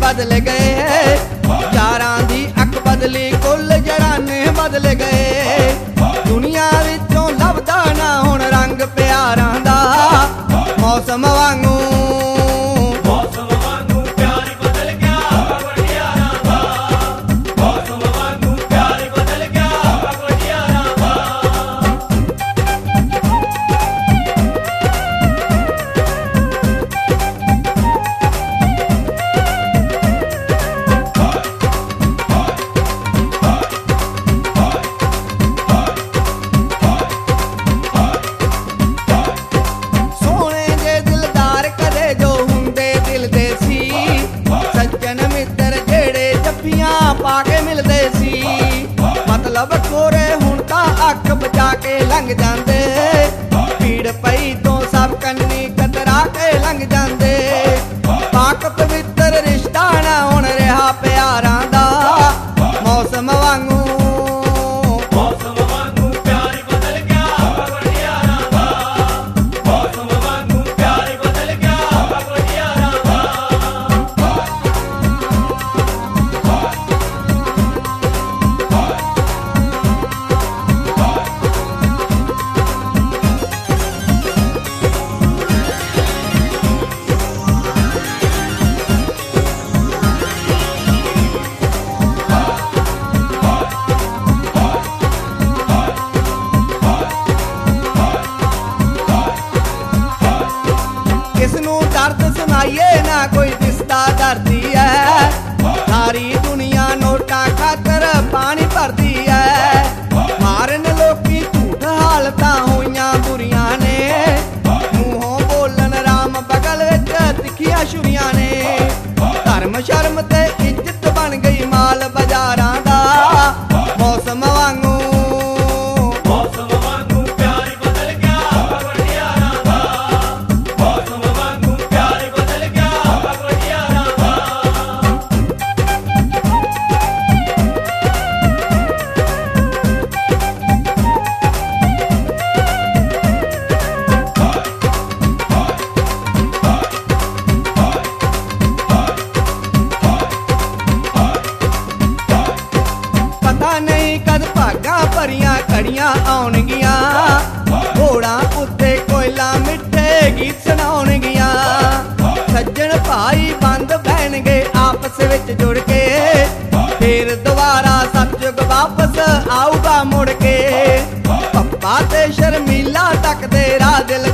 बदल गए, यारां दी अख बदली कुल जराने बदल गए। दुनिया विचों लभदा ना हुण रंग प्यारां दा, मौसम वांगू प्यार बदल गया वडियारां दा, मौसम वांगू प्यार बदल गया वडियारां दा। पाके मिलते सी मतलब कोरे हुण तां अख बचा के लंघ जांदे, भीड़ पई तो सब कन्नी कतरा के लंघ जांदे। पाक पवित्र रिश्ता ना हुण रहा प्यारां दा, मौसम वांगू प्यार बदल गया वडियारां दा, मौसम वांगू प्यार बदल गया वडियारां दा। किसनू दर्द सुनाइए ना कोई दिसदा दर्दी है, सारी दुनिया नोटा खातर पानी भरदी है। मारन लोकी झूठ हालतां होइयां बुरियां ने, मूहों बोलन राम बगल विच तिखियां छुरियां ने। धर्म शर्म ते इज्जत बन गई माल बाजारां दा, मौसम वांगू प्यार बदल गया वडियारां दा, मौसम वांगू प्यार बदल गया वडियारां दा। पता नहीं कद भागा भरियां घड़ियां आउणगियां, घोड़ा उत्ते कोयला मिठे गीत सुनाउणगियां। सज्जन भाई बंद बहणगे आपस विच जुड़ के, फिर दोबारा सतयुग वापस आऊगा मुड़ के। पप्पा ते शर्मीला तकदे राह दिल